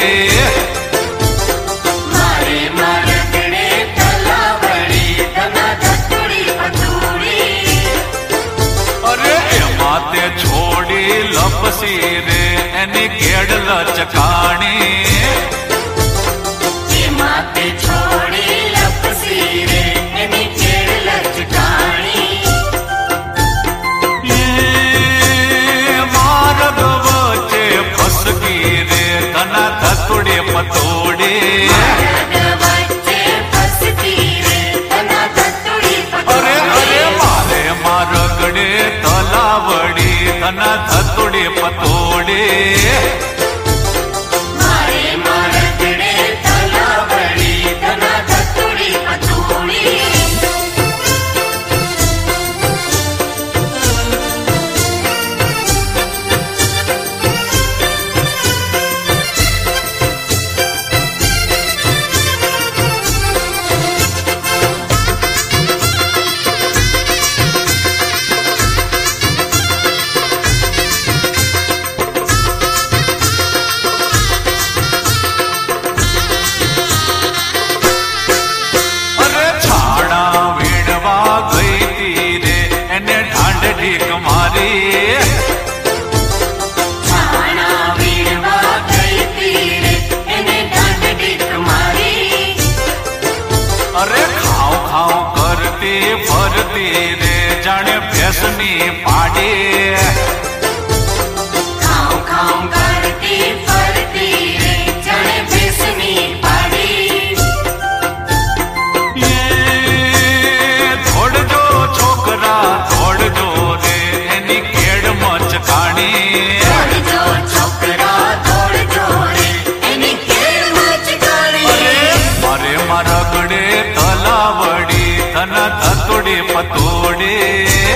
मारे मारगड़े तलावड़ी तना धतुड़ी पतूड़ी। अरे माते छोड़ी लपसी रे एनी केड़ लचकाणी। माते छोड़ी लपसी रे एनी केड़ लचकाणी। ये मार्ग वच्चे फसकी रे तना धतुड़ी पतोड़ी। मार्ग वच्चे फसकी रे तना धतुड़ी अरे पतूड़ी। अरे मारे मारगड़े तलावड़ी तना धतुड़ी पतोड़ी। मारे मारगड़े तलावड़ी तना धतुड़ी पतूड़ी। अरे छाड़ा वीड़वा गई थी रे एने ढांड ढीक मारी। छाना वीरवा गई तीरे एने डांड डिक मारी। अरे खाओ खाओ करती भरती रे जाने भैंसनी पाड़ी। खाओ खाओ करती फरती रे जने बेसनी पाड़ी। ये दौड़ जो छोकरा दौड़ जो रे एनी केड़ मचकाणी। दौड़ जो छोकरा दौड़ जो रे एनी केड़ मचकाणी। मारे मारगड़े तलावड़ी तना धतुड़ी पतोड़ी।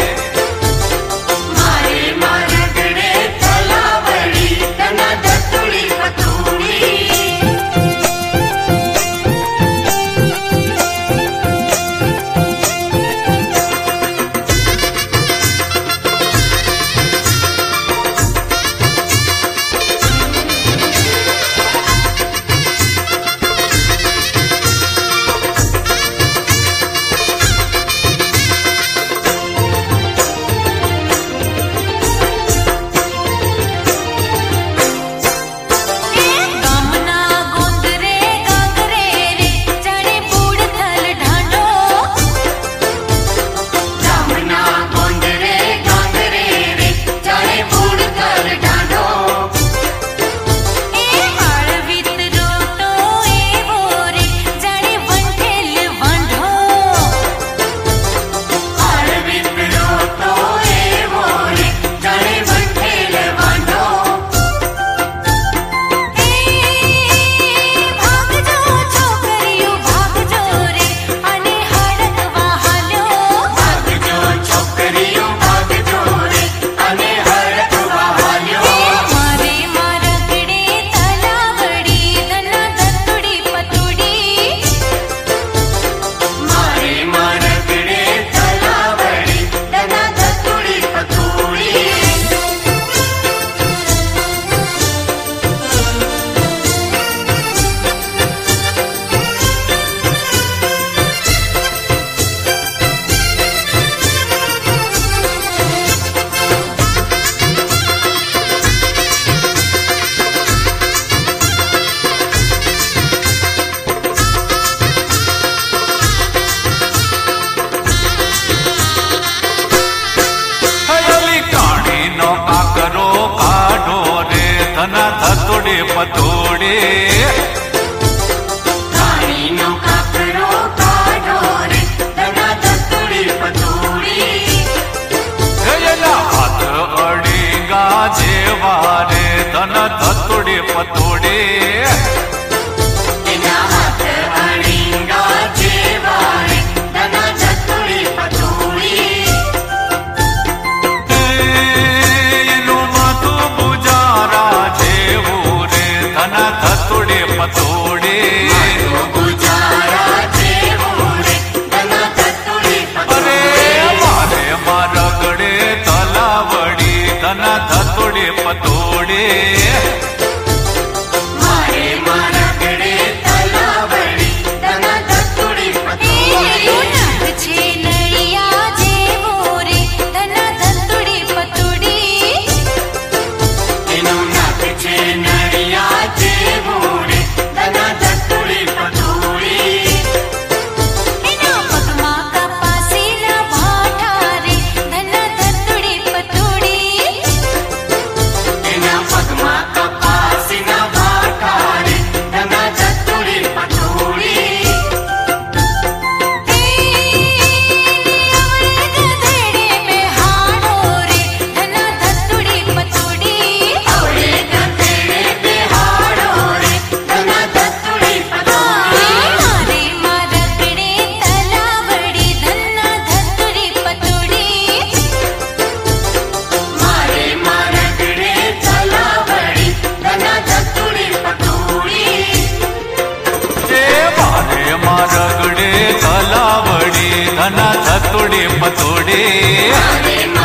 रगड़े तलावड़ी धना थतुड़ी पतुड़ी